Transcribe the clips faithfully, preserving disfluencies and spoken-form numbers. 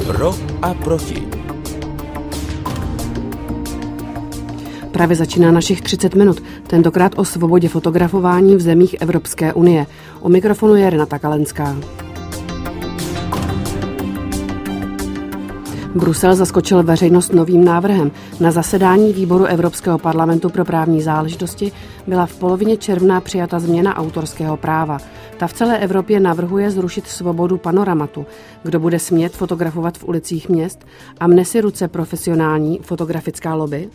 Pro a proti. Právě začíná našich třicet minut, tentokrát o svobodě fotografování v zemích Evropské unie. U mikrofonu je Renata Kalenská. Brusel zaskočil veřejnost novým návrhem. Na zasedání výboru Evropského parlamentu pro právní záležitosti byla v polovině června přijata změna autorského práva. Ta v celé Evropě navrhuje zrušit svobodu panoramatu. Kdo bude smět fotografovat v ulicích měst a mne si ruce profesionální fotografická lobby?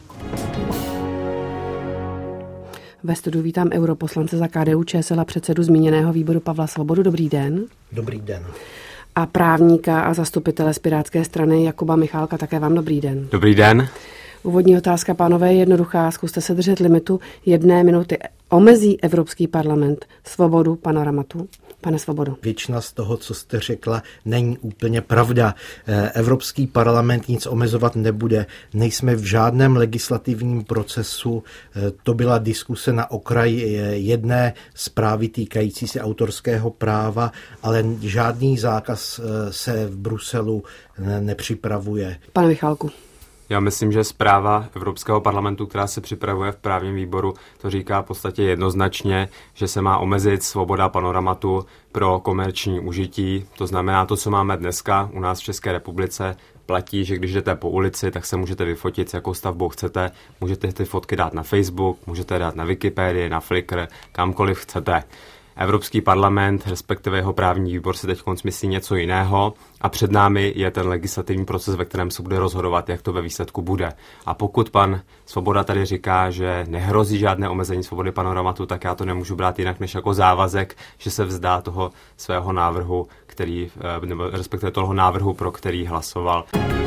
Ve studiu vítám europoslance za K D U Č S L a předsedu zmíněného výboru Pavla Svobodu. Dobrý den. Dobrý den. A právníka a zastupitele z Pirátské strany Jakuba Michálka, také vám dobrý den. Dobrý den. Úvodní otázka, pánové, je jednoduchá. Zkuste se držet limitu jedné minuty. Omezí Evropský parlament svobodu panoramatu? Pane Svobodo. Většina z toho, co jste řekla, není úplně pravda. Evropský parlament nic omezovat nebude. Nejsme v žádném legislativním procesu. To byla diskuse na okraji jedné zprávy týkající se autorského práva, ale žádný zákaz se v Bruselu nepřipravuje. Pane Michálku. Já myslím, že zpráva Evropského parlamentu, která se připravuje v právním výboru, to říká v podstatě jednoznačně, že se má omezit svoboda panoramatu pro komerční užití. To znamená to, co máme dneska u nás v České republice, platí, že když jdete po ulici, tak se můžete vyfotit, s jakou stavbou chcete. Můžete ty fotky dát na Facebook, můžete dát na Wikipedii, na Flickr, kamkoliv chcete. Evropský parlament, respektive jeho právní výbor, se teď myslí něco jiného a před námi je ten legislativní proces, ve kterém se bude rozhodovat, jak to ve výsledku bude. A pokud pan Svoboda tady říká, že nehrozí žádné omezení svobody panoramatu, tak já to nemůžu brát jinak než jako závazek, že se vzdá toho svého návrhu, který, nebo respektive toho návrhu, pro který hlasoval.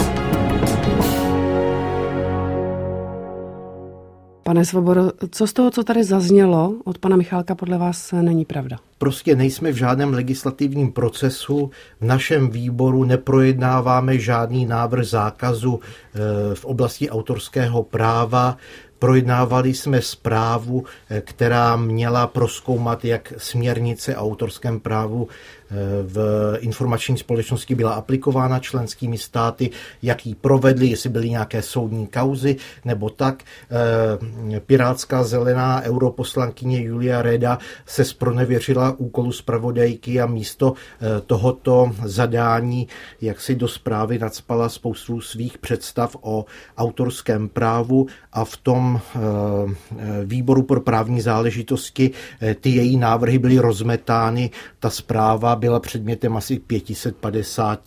Pane Svobodo, co z toho, co tady zaznělo od pana Michálka, podle vás není pravda? Prostě nejsme v žádném legislativním procesu. V našem výboru neprojednáváme žádný návrh zákazu v oblasti autorského práva. Projednávali jsme zprávu, která měla prozkoumat, jak směrnice o autorském právu v informační společnosti byla aplikována členskými státy, jak ji provedli, jestli byly nějaké soudní kauzy, nebo tak. Pirátská zelená europoslankyně Julia Reda se zpronevěřila úkolu zpravodajky a místo tohoto zadání, jak si do zprávy nacpala spoustu svých představ o autorském právu a v tom výboru pro právní záležitosti ty její návrhy byly rozmetány. Ta zpráva byla předmětem asi pět set padesát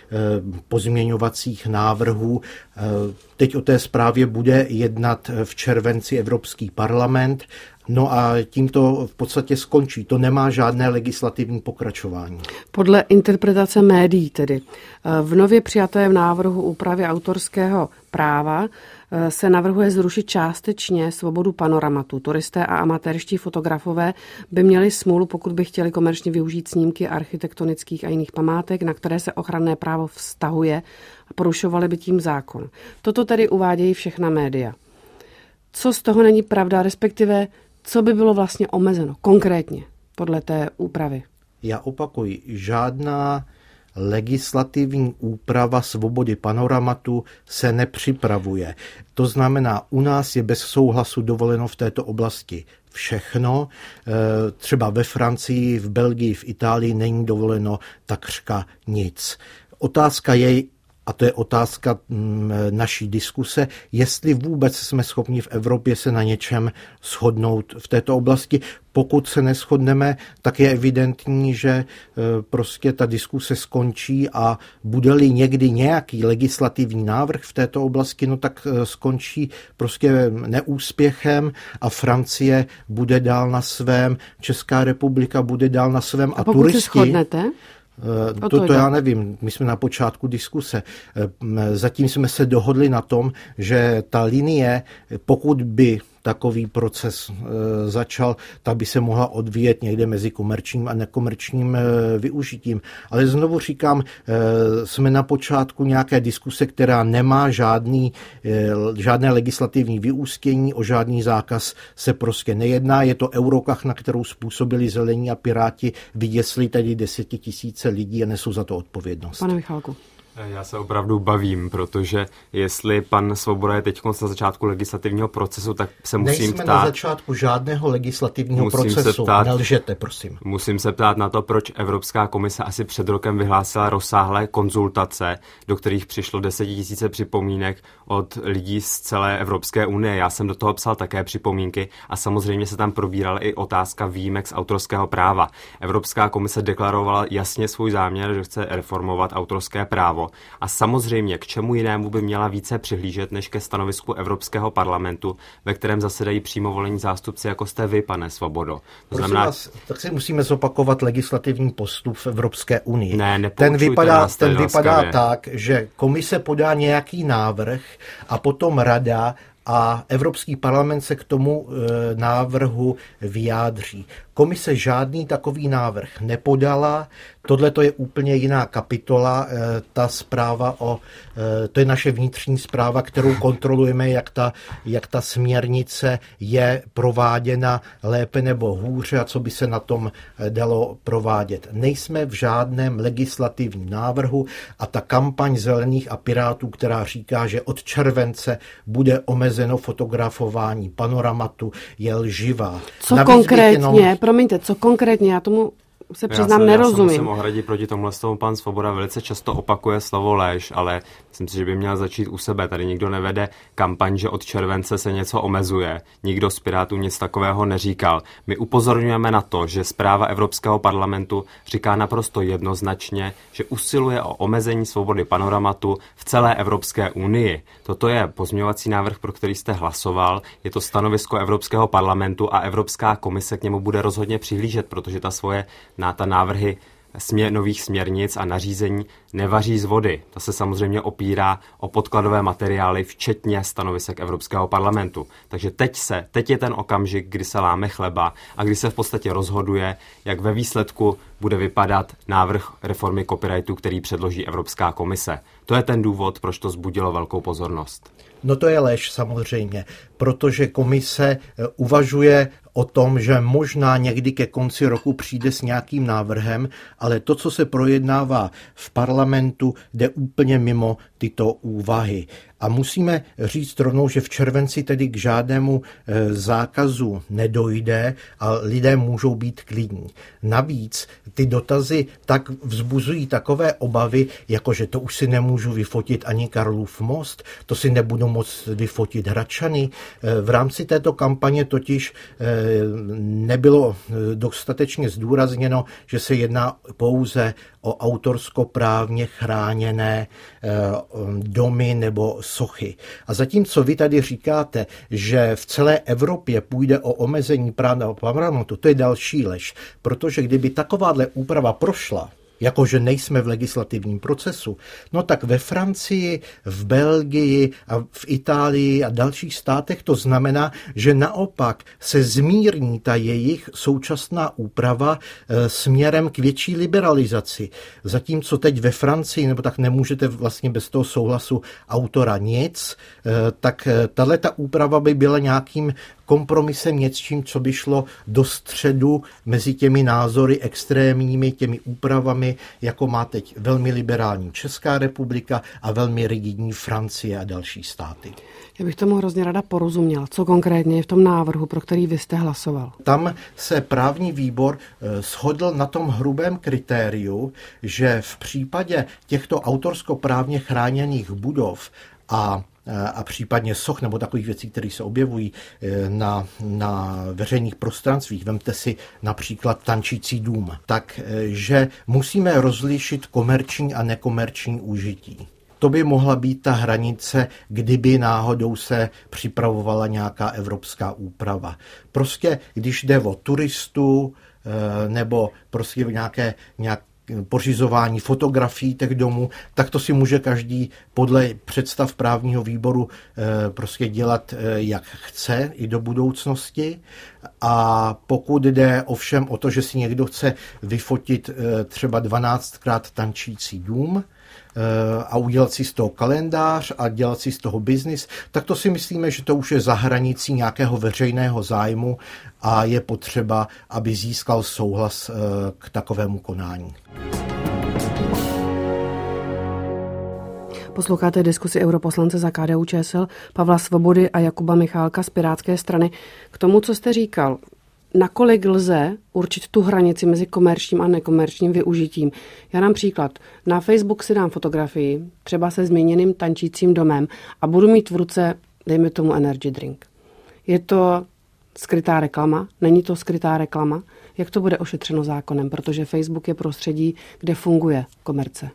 pozměňovacích návrhů. Teď o té zprávě bude jednat v červenci Evropský parlament. No a tím to v podstatě skončí. To nemá žádné legislativní pokračování. Podle interpretace médií tedy. V nově přijatém návrhu úpravy autorského práva se navrhuje zrušit částečně svobodu panoramatu. Turisté a amatérští fotografové by měli smůlu, pokud by chtěli komerčně využít snímky architektonických a jiných památek, na které se ochranné právo vztahuje, a porušovali by tím zákon. Toto tedy uvádějí všechna média. Co z toho není pravda, respektive co by bylo vlastně omezeno konkrétně podle té úpravy? Já opakuji, žádná legislativní úprava svobody panoramatu se nepřipravuje. To znamená, u nás je bez souhlasu dovoleno v této oblasti všechno. Třeba ve Francii, v Belgii, v Itálii není dovoleno takřka nic. Otázka je, a to je otázka naší diskuse, jestli vůbec jsme schopni v Evropě se na něčem shodnout v této oblasti. Pokud se neshodneme, tak je evidentní, že prostě ta diskuse skončí a bude-li někdy nějaký legislativní návrh v této oblasti, no tak skončí prostě neúspěchem a Francie bude dál na svém, Česká republika bude dál na svém a, a pokud turisti... se shodnete? To, to já nevím, my jsme na počátku diskuse. Zatím jsme se dohodli na tom, že ta linie, pokud by takový proces e, začal, tak by se mohla odvíjet někde mezi komerčním a nekomerčním e, využitím. Ale znovu říkám, e, jsme na počátku nějaké diskuse, která nemá žádný, e, žádné legislativní vyústění, o žádný zákaz se prostě nejedná. Je to eurokach, na kterou způsobili zelení a piráti, vyděsli tady desetitisíce lidí a nesou za to odpovědnost. Pane Michálku. Já se opravdu bavím, protože jestli pan Svoboda je teď na začátku legislativního procesu, tak se musím Nejsme ptát... na začátku žádného legislativního musím procesu, ptát, nelžete, prosím. Musím se ptát na to, proč Evropská komise asi před rokem vyhlásila rozsáhlé konzultace, do kterých přišlo desetitisíce připomínek od lidí z celé Evropské unie. Já jsem do toho psal také připomínky a samozřejmě se tam probírala i otázka výjimek z autorského práva. Evropská komise deklarovala jasně svůj záměr, že chce reformovat autorské právo. A samozřejmě, k čemu jinému by měla více přihlížet, než ke stanovisku Evropského parlamentu, ve kterém zasedají přímo volení zástupci, jako jste vy, pane Svobodo. To znamená... vás, tak si musíme zopakovat legislativní postup v Evropské unii. Ne, ten vypadá, nás ten vypadá tak, že komise podá nějaký návrh a potom rada a Evropský parlament se k tomu e, návrhu vyjádří. Komise žádný takový návrh nepodala, tohle to je úplně jiná kapitola, e, ta zpráva o, e, to je naše vnitřní zpráva, kterou kontrolujeme, jak ta, jak ta směrnice je prováděna lépe nebo hůře a co by se na tom dalo provádět. Nejsme v žádném legislativním návrhu a ta kampaň Zelených a Pirátů, která říká, že od července bude omezeno fotografování panoramatu, je lživá. Co Navíc konkrétně, jenom... promiňte, co konkrétně, já tomu se přiznám, já se, nerozumím. Já se musím ohradit proti tomuhle slovu. Pan Svoboda velice často opakuje slovo lež, ale myslím si, že by měl začít u sebe. Tady nikdo nevede kampaň, že od července se něco omezuje. Nikdo z Pirátů nic takového neříkal. My upozorňujeme na to, že zpráva Evropského parlamentu říká naprosto jednoznačně, že usiluje o omezení svobody panoramatu v celé Evropské unii. Toto je pozměňovací návrh, pro který jste hlasoval. Je to stanovisko Evropského parlamentu a Evropská komise k němu bude rozhodně přihlížet, protože ta svoje na ta návrhy směr, nových směrnic a nařízení nevaří z vody. To se samozřejmě opírá o podkladové materiály, včetně stanovisek Evropského parlamentu. Takže teď, se, teď je ten okamžik, kdy se láme chleba a kdy se v podstatě rozhoduje, jak ve výsledku bude vypadat návrh reformy copyrightu, který předloží Evropská komise. To je ten důvod, proč to vzbudilo velkou pozornost. No to je lež samozřejmě, protože komise uvažuje o tom, že možná někdy ke konci roku přijde s nějakým návrhem, ale to, co se projednává v parlamentu, jde úplně mimo tyto úvahy. A musíme říct rovnou, že v červenci tedy k žádnému zákazu nedojde a lidé můžou být klidní. Navíc ty dotazy tak vzbuzují takové obavy, jako že to už si nemůžu vyfotit ani Karlův most, to si nebudu moct vyfotit Hradčany. V rámci této kampaně totiž nebylo dostatečně zdůrazněno, že se jedná pouze o autorskoprávně chráněné domy nebo sochy. A zatímco vy tady říkáte, že v celé Evropě půjde o omezení práva panoramatu, to je další lež, protože kdyby takováhle úprava prošla, jakože nejsme v legislativním procesu, no tak ve Francii, v Belgii a v Itálii a dalších státech to znamená, že naopak se zmírní ta jejich současná úprava e, směrem k větší liberalizaci. Zatímco teď ve Francii, nebo tak nemůžete vlastně bez toho souhlasu autora nic, e, tak e, tahleta úprava by byla nějakým kompromisem, něčím, co by šlo do středu mezi těmi názory extrémními, těmi úpravami, jako má teď velmi liberální Česká republika a velmi rigidní Francie a další státy. Já bych tomu hrozně ráda porozuměla. Co konkrétně je v tom návrhu, pro který vy jste hlasoval? Tam se právní výbor shodl na tom hrubém kritériu, že v případě těchto autorskoprávně chráněných budov a a případně soch nebo takových věcí, které se objevují na, na veřejných prostranstvích, vemte si například Tančící dům, takže musíme rozlišit komerční a nekomerční užití. To by mohla být ta hranice, kdyby náhodou se připravovala nějaká evropská úprava. Prostě když jde o turistu nebo prostě nějaké, nějaké pořizování fotografií těch domů, tak to si může každý podle představ právního výboru prostě dělat, jak chce i do budoucnosti. A pokud jde ovšem o to, že si někdo chce vyfotit třeba dvanáctkrát Tančící dům a udělat si z toho kalendář a dělat si z toho biznis, tak to si myslíme, že to už je za hranicí nějakého veřejného zájmu a je potřeba, aby získal souhlas k takovému konání. Posloucháte diskusi europoslance za K D U Č S L Pavla Svobody a Jakuba Michálka z Pirátské strany. K tomu, co jste říkal, nakolik lze určit tu hranici mezi komerčním a nekomerčním využitím. Já dám příklad. Na Facebook si dám fotografii, třeba se změněným tančícím domem a budu mít v ruce, dejme tomu, energy drink. Je to skrytá reklama? Není to skrytá reklama? Jak to bude ošetřeno zákonem? Protože Facebook je prostředí, kde funguje komerce.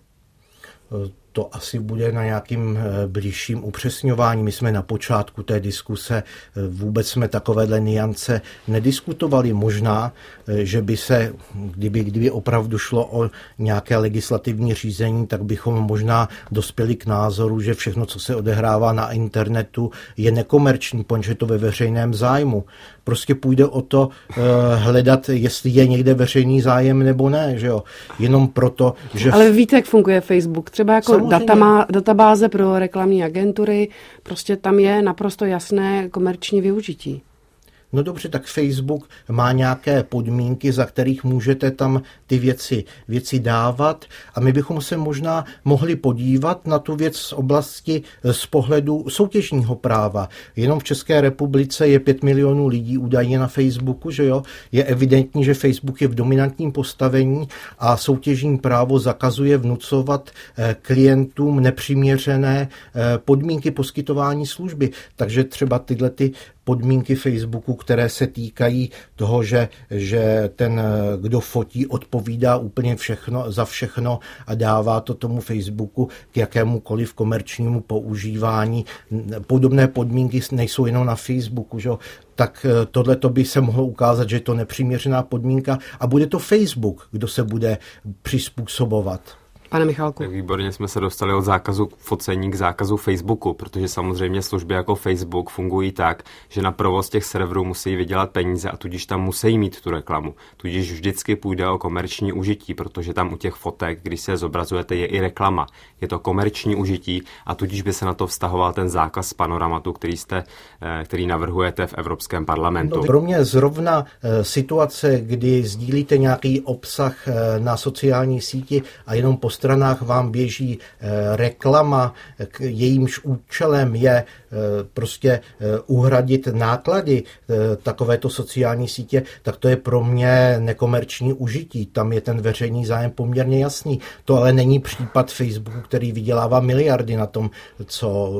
To asi bude na nějakým blížším upřesňování. My jsme na počátku té diskuse, vůbec jsme takovéhle niance nediskutovali. Možná, že by se, kdyby, kdyby opravdu šlo o nějaké legislativní řízení, tak bychom možná dospěli k názoru, že všechno, co se odehrává na internetu, je nekomerční, protože je to ve veřejném zájmu. Prostě půjde o to hledat, jestli je někde veřejný zájem nebo ne, že jo. Jenom proto, že... Ale víte, jak funguje Facebook? Třeba jako data má, databáze pro reklamní agentury, prostě tam je naprosto jasné komerční využití. No dobře, tak Facebook má nějaké podmínky, za kterých můžete tam ty věci, věci dávat a my bychom se možná mohli podívat na tu věc z oblasti z pohledu soutěžního práva. Jenom v České republice je pět milionů lidí údajně na Facebooku, že jo? Je evidentní, že Facebook je v dominantním postavení a soutěžní právo zakazuje vnucovat klientům nepřiměřené podmínky poskytování služby. Takže třeba tyhle ty podmínky Facebooku, které se týkají toho, že, že ten, kdo fotí, odpovídá úplně všechno, za všechno a dává to tomu Facebooku k jakémukoliv komerčnímu používání. Podobné podmínky nejsou jenom na Facebooku, že? Tak tohle by se mohlo ukázat, že je to nepřiměřená podmínka a bude to Facebook, kdo se bude přizpůsobovat. Pane Michálku. Tak výborně jsme se dostali od zákazu focení k zákazu Facebooku, protože samozřejmě služby jako Facebook fungují tak, že na provoz těch serverů musí vydělat peníze a tudíž tam musí mít tu reklamu. Tudíž vždycky půjde o komerční užití, protože tam u těch fotek, když se zobrazujete, je i reklama. Je to komerční užití a tudíž by se na to vztahoval ten zákaz panoramatu, který, jste, který navrhujete v Evropském parlamentu. No, pro mě zrovna situace, kdy sdílíte nějaký obsah na sociální síti a jenom post stranách vám běží reklama, jejímž účelem je prostě uhradit náklady takovéto sociální sítě, tak to je pro mě nekomerční užití. Tam je ten veřejný zájem poměrně jasný. To ale není případ Facebooku, který vydělává miliardy na tom, co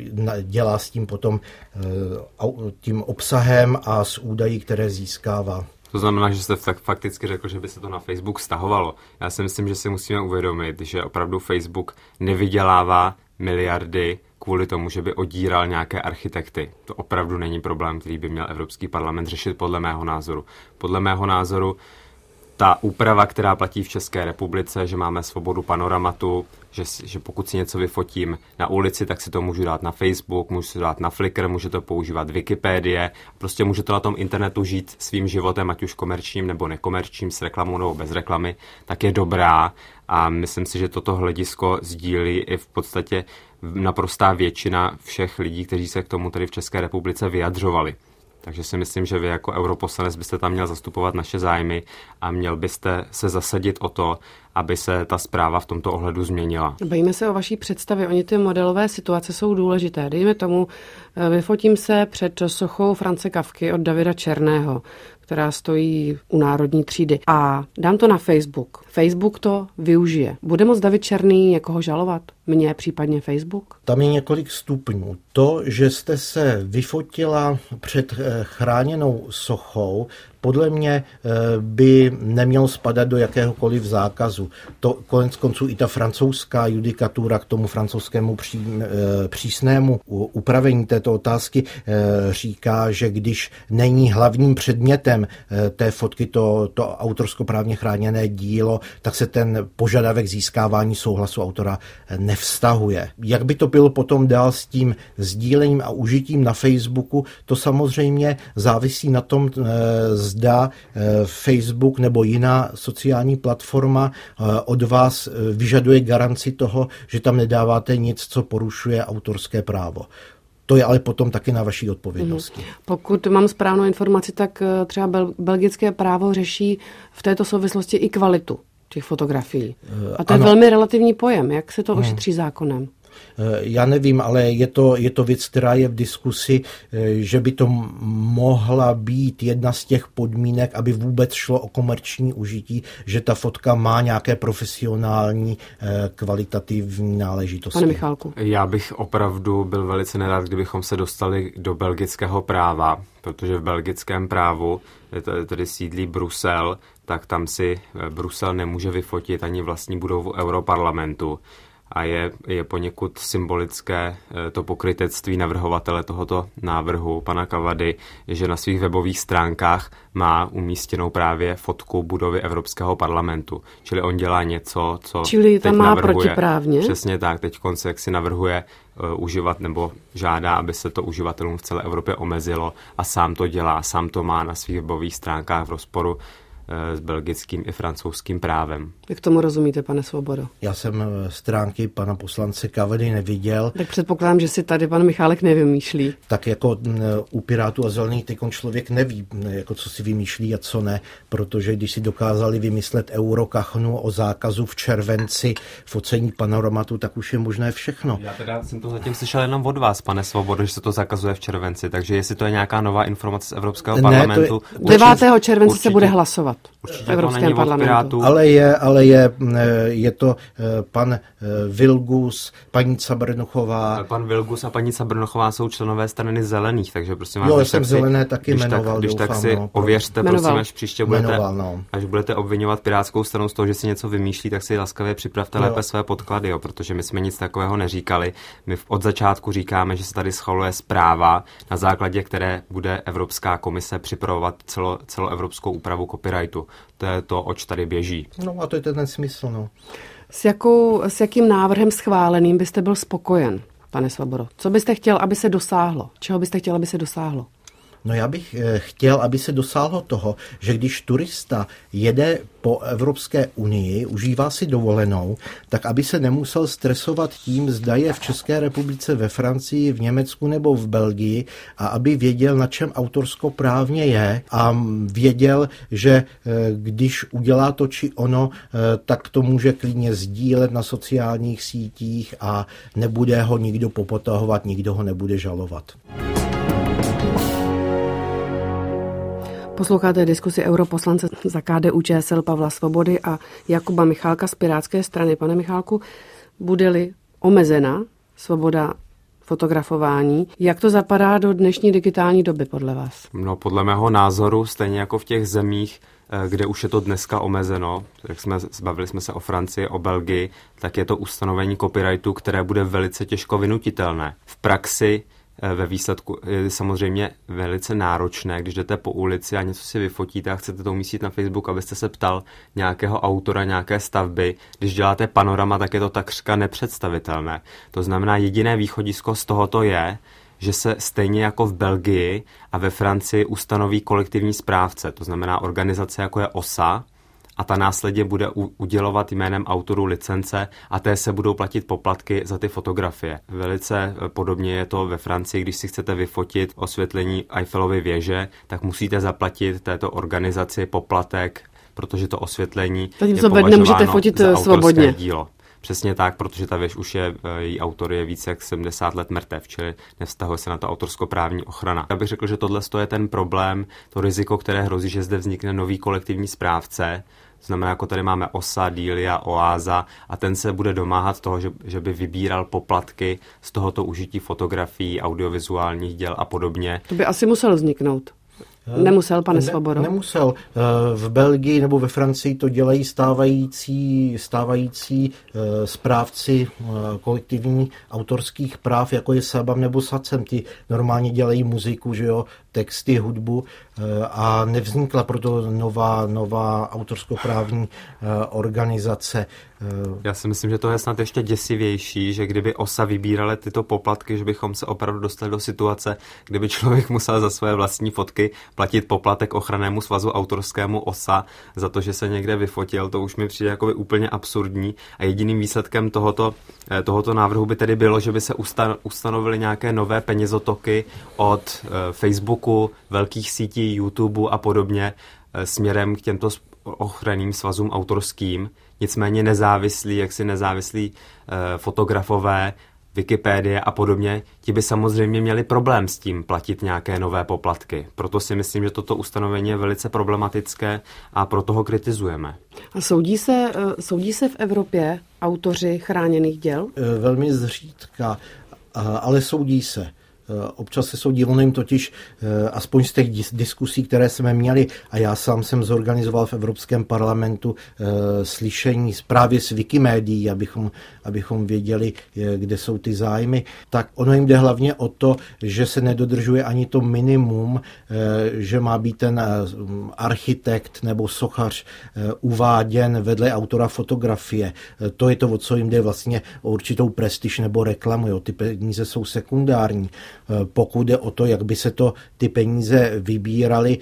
dělá s tím potom tím obsahem a s údaji, které získává. To znamená, že jste tak fakticky řekl, že by se to na Facebook stahovalo. Já si myslím, že si musíme uvědomit, že opravdu Facebook nevydělává miliardy kvůli tomu, že by odíral nějaké architekty. To opravdu není problém, který by měl Evropský parlament řešit podle mého názoru. Podle mého názoru ta úprava, která platí v České republice, že máme svobodu panoramatu, že, že pokud si něco vyfotím na ulici, tak si to můžu dát na Facebook, můžu si to dát na Flickr, můžu to používat Wikipedie, prostě můžu to na tom internetu žít svým životem, ať už komerčním nebo nekomerčním, s reklamou nebo bez reklamy, tak je dobrá a myslím si, že toto hledisko sdílí i v podstatě naprostá většina všech lidí, kteří se k tomu tady v České republice vyjadřovali. Takže si myslím, že vy jako europoslanec byste tam měl zastupovat naše zájmy a měl byste se zasadit o to, aby se ta zpráva v tomto ohledu změnila. Bavíme se o vaší představě. Oni ty modelové situace jsou důležité. Dejme tomu, vyfotím se před sochou France Kafky od Davida Černého, která stojí u Národní třídy. A dám to na Facebook. Facebook to využije. Bude moct David Černý někoho žalovat? Mě, případně Facebook? Tam je několik stupňů. To, že jste se vyfotila před chráněnou sochou, podle mě by nemělo spadat do jakéhokoliv zákazu. To konec konců i ta francouzská judikatura k tomu francouzskému pří, přísnému upravení této otázky říká, že když není hlavním předmětem té fotky to, to autorskoprávně chráněné dílo, tak se ten požadavek získávání souhlasu autora nevztahuje. Jak by to bylo potom dál s tím sdílením a užitím na Facebooku, to samozřejmě závisí na tom, zda Facebook nebo jiná sociální platforma od vás vyžaduje garanci toho, že tam nedáváte nic, co porušuje autorské právo. To je ale potom taky na vaší odpovědnosti. Hmm. Pokud mám správnou informaci, tak třeba bel- belgické právo řeší v této souvislosti i kvalitu těch fotografií. A to ano. Je velmi relativní pojem. Jak se to ošetří zákonem? Já nevím, ale je to, je to věc, která je v diskusi, že by to mohla být jedna z těch podmínek, aby vůbec šlo o komerční užití, že ta fotka má nějaké profesionální kvalitativní náležitosti. Pane Michálku. Já bych opravdu byl velice nerad, kdybychom se dostali do belgického práva, protože v belgickém právu, tedy sídlí Brusel, tak tam si Brusel nemůže vyfotit ani vlastní budovu Europarlamentu. A je, je poněkud symbolické to pokrytectví navrhovatele tohoto návrhu, pana Cavady, že na svých webových stránkách má umístěnou právě fotku budovy Evropského parlamentu. Čili on dělá něco, co Čili tam teď má navrhuje. Protiprávně? Přesně tak, teď konce, jak si navrhuje uh, uživat nebo žádá, aby se to uživatelům v celé Evropě omezilo a sám to dělá, sám to má na svých webových stránkách v rozporu s belgickým i francouzským právem. Jak tomu rozumíte, pane Svobodo? Já jsem stránky pana poslance Cavady neviděl. Tak předpokládám, že si tady pan Michálek nevymýšlí. Tak jako u Pirátů a Zelených tykon člověk neví, jako co si vymýšlí a co ne, protože když si dokázali vymyslet eurokachnu o zákazu v červenci focení panoramatu, tak už je možné všechno. Já teda jsem to zatím slyšel jenom od vás, pane Svobodo, že se to zakazuje v červenci, takže jestli to je nějaká nová informace z Evropského ne, parlamentu... Je... devátého července určitě se bude hlasovat. Určitě v Evropském parlamentu. Ale je, ale je, je to pan Vilgus, paní Cabrnochová. Pan Vilgus a paní Cabrnochová jsou členové strany Zelených, takže prosím vás, jo, když jsem tak zelené si, taky když jmenoval, tak, když doufám, tak si no, ověřte, jmenoval. prosím, až příště budete, jmenoval, no. až budete obvinovat Pirátskou stranu z toho, že si něco vymýšlí, tak si laskavě připravte jo. lépe své podklady, jo, protože my jsme nic takového neříkali. My od začátku říkáme, že se tady schvaluje zpráva, na základě které bude Evropská komise připravovat celo, celoevropskou úpravu copyrightu. To je to, oč tady běží. No a to je ten smysl, no. S, jakou, s jakým návrhem schváleným byste byl spokojen, pane Svobodo? Co byste chtěl, aby se dosáhlo? Čeho byste chtěl, aby se dosáhlo? No já bych chtěl, aby se dosáhlo toho, že když turista jede po Evropské unii, užívá si dovolenou, tak aby se nemusel stresovat tím, zda je v České republice, ve Francii, v Německu nebo v Belgii a aby věděl, na čem autorskoprávně je a věděl, že když udělá to či ono, tak to může klidně sdílet na sociálních sítích a nebude ho nikdo popotahovat, nikdo ho nebude žalovat. Posloucháte diskusi europoslance za K D U Č S L Pavla Svobody a Jakuba Michálka z Pirátské strany. Pane Michálku, bude-li omezena svoboda fotografování, jak to zapadá do dnešní digitální doby podle vás? No, podle mého názoru, stejně jako v těch zemích, kde už je to dneska omezeno, jak jsme zbavili jsme se o Francii, o Belgii, tak je to ustanovení copyrightu, které bude velice těžko vynutitelné. V praxi ve výsledku je samozřejmě velice náročné, když jdete po ulici a něco si vyfotíte a chcete to umístit na Facebook, abyste se ptal nějakého autora nějaké stavby. Když děláte panorama, tak je to takřka nepředstavitelné. To znamená, jediné východisko z tohoto je, že se stejně jako v Belgii a ve Francii ustanoví kolektivní správce, to znamená organizace jako je O S A, a ta následně bude udělovat jménem autorů licence a té se budou platit poplatky za ty fotografie. Velice podobně je to ve Francii, když si chcete vyfotit osvětlení Eiffelovy věže, tak musíte zaplatit této organizaci poplatek, protože to osvětlení Tady je to považováno nemůžete fotit za svobodně. autorské dílo. Přesně tak, protože ta věž už je, její autor je více jak sedmdesát let mrtev, čili nevztahuje se na to autorskoprávní ochrana. Já bych řekl, že tohle je ten problém, to riziko, které hrozí, že zde vznikne nový kolektivní správce. To znamená, jako tady máme O S A, Delia, Oáza a ten se bude domáhat toho, že, že by vybíral poplatky z tohoto užití fotografií, audiovizuálních děl a podobně. To by asi musel vzniknout. Nemusel, pane Svobodo? Ne, nemusel. V Belgii nebo ve Francii to dělají stávající, stávající správci kolektivní autorských práv, jako je Sabam nebo Sacem. Ty normálně dělají muziku, že jo, texty, hudbu a nevznikla proto nová, nová autorskoprávní organizace. Já si myslím, že to je snad ještě děsivější, že kdyby O S A vybírali tyto poplatky, že bychom se opravdu dostali do situace, kdyby člověk musel za své vlastní fotky platit poplatek ochrannému svazu autorskému O S A za to, že se někde vyfotil, to už mi přijde jako úplně absurdní a jediným výsledkem tohoto, tohoto návrhu by tedy bylo, že by se ustanovily nějaké nové penězotoky od Facebooku, velkých sítí, YouTube a podobně směrem k těmto ochranným svazům autorským. Nicméně nezávislí, jaksi nezávislí eh, fotografové Wikipédie a podobně, ti by samozřejmě měli problém s tím platit nějaké nové poplatky. Proto si myslím, že toto ustanovení je velice problematické a proto ho kritizujeme. A soudí se, soudí se v Evropě autoři chráněných děl? Velmi zřídka, ale soudí se. Občas se soudí, ono jim totiž, aspoň z těch diskusí, které jsme měli, a já sám jsem zorganizoval v Evropském parlamentu slyšení právě s Wikimedií, abychom, abychom věděli, kde jsou ty zájmy, tak ono jim jde hlavně o to, že se nedodržuje ani to minimum, že má být ten architekt nebo sochař uváděn vedle autora fotografie. To je to, o co jim jde vlastně o určitou prestiž nebo reklamu. Jo. Ty peníze jsou sekundární. Pokud jde o to, jak by se to ty peníze vybíraly,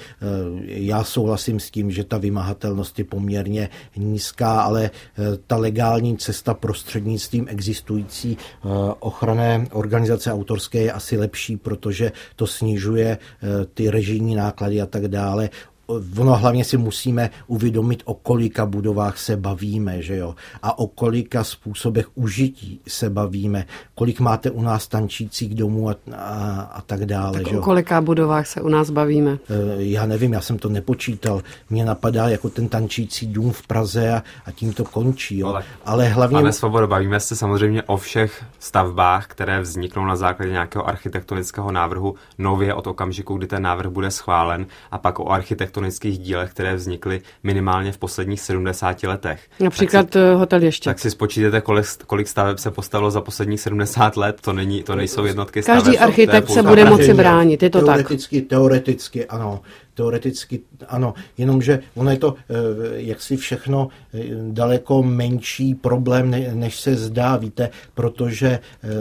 já souhlasím s tím, že ta vymahatelnost je poměrně nízká, ale ta legální cesta prostřednictvím existující ochranné organizace autorské je asi lepší, protože to snižuje ty režijní náklady a tak dále. Ono hlavně si musíme uvědomit, o kolika budovách se bavíme, že jo? A o kolika způsobech užití se bavíme, kolik máte u nás tančících domů a, a, a tak dále. Tak že jo? O kolika budovách se u nás bavíme? Já nevím, já jsem to nepočítal. Mně napadá jako ten tančící dům v Praze a, a tím to končí. Jo? Ale, Ale hlavně... Pane Svobodo, bavíme se samozřejmě o všech stavbách, které vzniknou na základě nějakého architektonického návrhu nově od okamžiku, kdy ten návrh bude schválen, a pak o architektonických dílech, které vznikly minimálně v posledních sedmdesáti letech. Například si, hotel ještě. Tak si spočítejte, kolik, kolik staveb se postavilo za posledních sedmdesát let, to, není, to nejsou jednotky staveb. Každý architekt se bude moci bránit, je to teoreticky, tak? Teoreticky, ano. Teoreticky ano, jenomže ono je to jaksi všechno daleko menší problém, než se zdá, víte, protože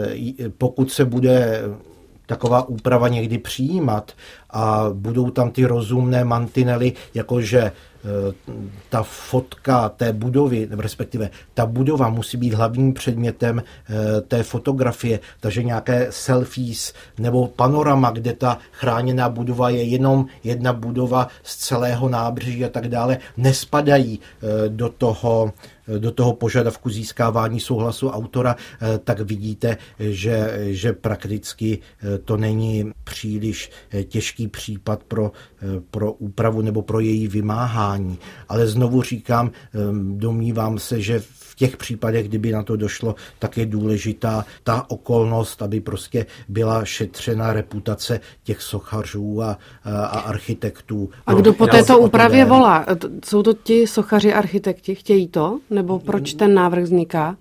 pokud se bude taková úprava někdy přijímat a budou tam ty rozumné mantinely, jakože ta fotka té budovy, respektive ta budova musí být hlavním předmětem té fotografie, takže nějaké selfies nebo panorama, kde ta chráněná budova je jenom jedna budova z celého nábřeží a tak dále, nespadají do toho do toho požadavku získávání souhlasu autora, tak vidíte, že, že prakticky to není příliš těžký případ pro, pro úpravu nebo pro její vymáhání. Ale znovu říkám, domnívám se, že v těch případech, kdyby na to došlo, tak je důležitá ta okolnost, aby prostě byla šetřena reputace těch sochařů a, a architektů. A kdo po této úpravě volá? Jsou to ti sochaři, architekti? Chtějí to? Nebo proč ten návrh vzniká?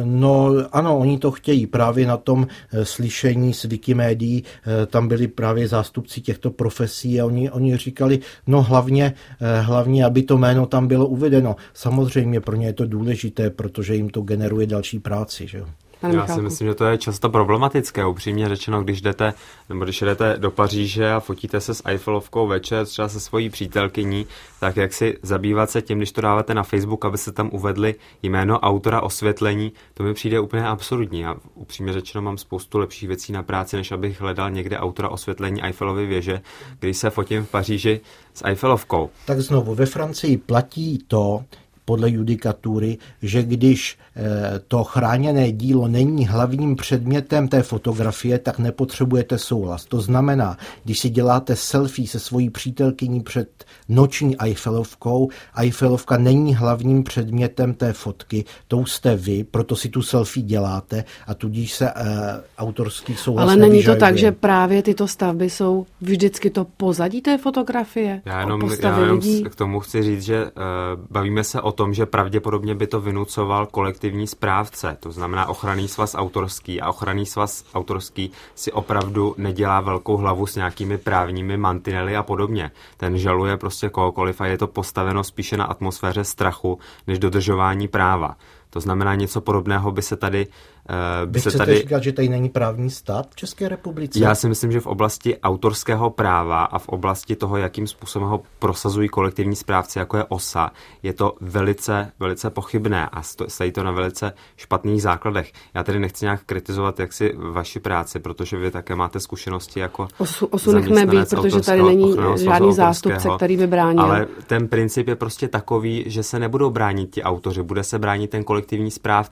No ano, oni to chtějí. Právě na tom slyšení s Wikimedií tam byli právě zástupci těchto profesí a oni, oni říkali, no hlavně, hlavně, aby to jméno tam bylo uvedeno. Samozřejmě pro ně je to důležité, protože jim to generuje další práci, že jo. Já si myslím, že to je často problematické, upřímně řečeno, když jdete, nebo když jdete do Paříže a fotíte se s Eiffelovkou večer, třeba se svojí přítelkyní, tak jak si zabývat se tím, když to dáváte na Facebook, aby se tam uvedli jméno autora osvětlení, to mi přijde úplně absurdní. A upřímně řečeno mám spoustu lepších věcí na práci, než abych hledal někde autora osvětlení Eiffelovy věže, když se fotím v Paříži s Eiffelovkou. Tak znovu, ve Francii platí to, podle judikatury, že když to chráněné dílo není hlavním předmětem té fotografie, tak nepotřebujete souhlas. To znamená, když si děláte selfie se svojí přítelkyní před noční Eiffelovkou, Eiffelovka není hlavním předmětem té fotky, to jste vy, proto si tu selfie děláte a tudíž se uh, autorský souhlas Ale není nevyžaduje. to tak, že právě tyto stavby jsou vždycky to pozadí té fotografie? Já jenom, já jenom k tomu chci říct, že uh, bavíme se o tom, že pravděpodobně by to vynucoval kolektivní správce, to znamená ochranný svaz autorský, a ochranný svaz autorský si opravdu nedělá velkou hlavu s nějakými právními mantinely a podobně. Ten žaluje prostě kohokoliv a je to postaveno spíše na atmosféře strachu než dodržování práva. To znamená, něco podobného by se tady... Uh, by Vy se chcete tady... říkat, že tady není právní stát v České republice? Já si myslím, že v oblasti autorského práva a v oblasti toho, jakým způsobem ho prosazují kolektivní správci, jako je O S A, je to velice, velice pochybné a stojí to na velice špatných základech. Já tedy nechci nějak kritizovat jaksi vaši práci, protože vy také máte zkušenosti jako Osu, osu nechme být, protože tady není žádný zástupce, který by bránil. Ale ten princip je prostě takový, že se nebudou bránit ti autoři, bude se bránit ten kolektivní správce.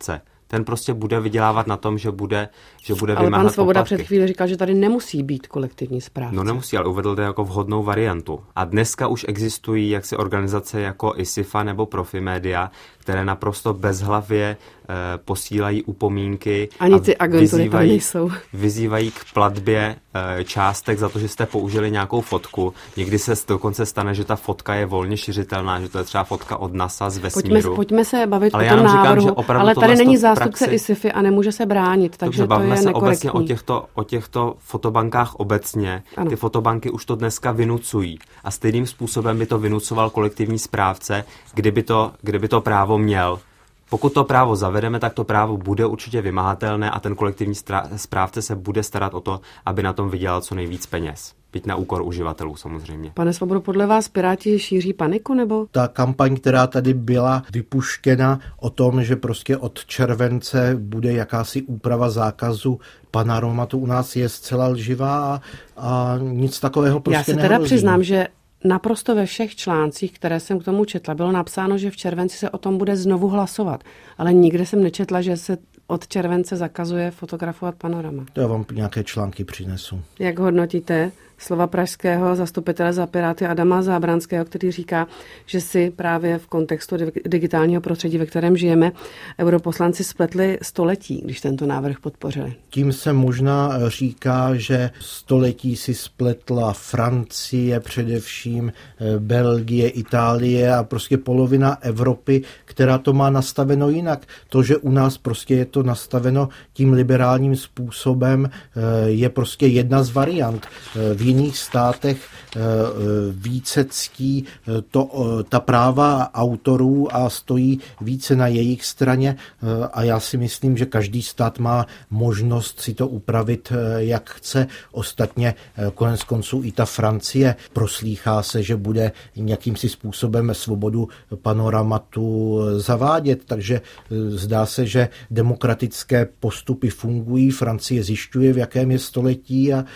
ten prostě bude vydělávat na tom, že bude, že bude ale vymáhat pan Svoboda poplatky. před chvíli říkal, že tady nemusí být kolektivní správce. No nemusí, ale uvedl to jako vhodnou variantu. A dneska už existují jaksi organizace jako ISIFA nebo Profimedia, které naprosto bezhlavě e, posílají upomínky. Ani ty a agentury vyzývají, tam nejsou. Vyzývají k platbě e, částek za to, že jste použili nějakou fotku. Někdy se dokonce stane, že ta fotka je volně šiřitelná, že to je třeba fotka od NASA z vesmíru. Pojďme, pojďme se bavit ale o tom návrhu, říkám, ale tady není zástupce praxi... ISIFy a nemůže se bránit, takže Dobře, to je se nekorektní. obecně o těchto, o těchto fotobankách obecně. Ano. Ty fotobanky už to dneska vynucují a stejným způsobem by to vynucoval kolektivní správce, kdyby to, kdyby to právo měl. Pokud to právo zavedeme, tak to právo bude určitě vymahatelné a ten kolektivní správce se bude starat o to, aby na tom vydělal co nejvíc peněz. Byť na úkor uživatelů samozřejmě. Pane Svobodo, podle vás Piráti šíří paniku, nebo? Ta kampaň, která tady byla vypuštěna o tom, že prostě od července bude jakási úprava zákazu Panoramatu u nás, je zcela lživá a, a nic takového prostě Já se nehrozí. teda přiznám, že naprosto ve všech článcích, které jsem k tomu četla, bylo napsáno, že v červenci se o tom bude znovu hlasovat. Ale nikde jsem nečetla, že se od července zakazuje fotografovat panorama. To já vám nějaké články přinesu. Jak hodnotíte slova pražského zastupitele za Piráty Adama Zábranského, který říká, že si právě v kontextu digitálního prostředí, ve kterém žijeme, europoslanci spletli století, když tento návrh podpořili? Tím se možná říká, že století si spletla Francie, především Belgie, Itálie a prostě polovina Evropy, která to má nastaveno jinak. To, že u nás prostě je to nastaveno tím liberálním způsobem, je prostě jedna z variant. V jiných státech více ctí to, ta práva autorů a stojí více na jejich straně a já si myslím, že každý stát má možnost si to upravit, jak chce. Ostatně konec konců i ta Francie proslýchá se, že bude nějakým si způsobem svobodu Panoramatu zavádět, takže zdá se, že demokratické postupy fungují, Francie zjišťuje, v jakém je století a,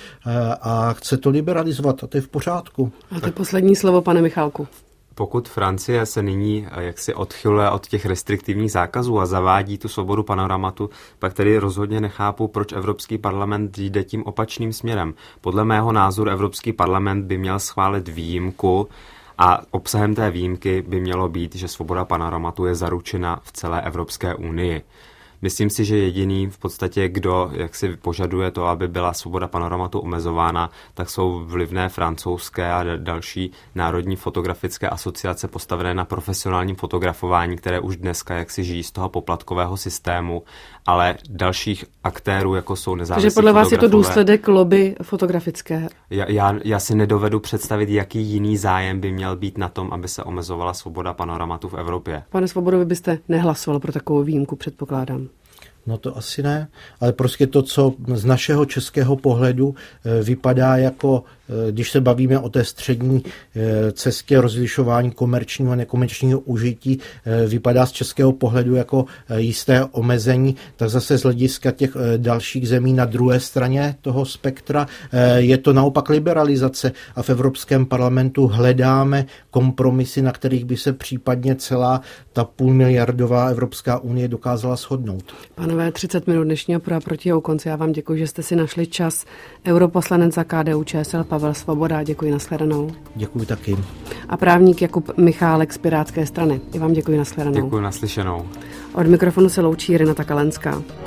a chce to liberalizovat a to je v pořádku. A to je poslední slovo, pane Michálku. Pokud Francie se nyní jaksi odchyluje od těch restriktivních zákazů a zavádí tu svobodu panoramatu, pak tedy rozhodně nechápu, proč Evropský parlament jde tím opačným směrem. Podle mého názoru Evropský parlament by měl schválit výjimku a obsahem té výjimky by mělo být, že svoboda panoramatu je zaručena v celé Evropské unii. Myslím si, že jediný v podstatě, kdo jak si požaduje to, aby byla svoboda panoramatu omezována, tak jsou vlivné francouzské a další národní fotografické asociace postavené na profesionálním fotografování, které už dneska jaksi žijí z toho poplatkového systému, ale dalších aktérů, jako jsou nezávislí Takže podle vás je to fotografové, důsledek lobby fotografické? Já, já, já si nedovedu představit, jaký jiný zájem by měl být na tom, aby se omezovala svoboda panoramatu v Evropě. Pane Svobodo, vy byste nehlasoval pro takovou výjimku, předpokládám. No to asi ne, ale prostě to, co z našeho českého pohledu vypadá jako, když se bavíme o té střední cestě rozlišování komerčního a nekomerčního užití, vypadá z českého pohledu jako jisté omezení, tak zase z hlediska těch dalších zemí na druhé straně toho spektra je to naopak liberalizace a v Evropském parlamentu hledáme kompromisy, na kterých by se případně celá ta půlmiliardová Evropská unie dokázala shodnout. Pánové, třicet minut dnešního Pro a proti je u konce. Já vám děkuji, že jste si našli čas. Europoslanec za K D U Č S L Pavel Svoboda, děkuji, nashledanou. Děkuji taky. A právník Jakub Michálek z Pirátské strany. I vám děkuji, nashledanou. Děkuji, naslyšenou. Od mikrofonu se loučí Renata Kalenská.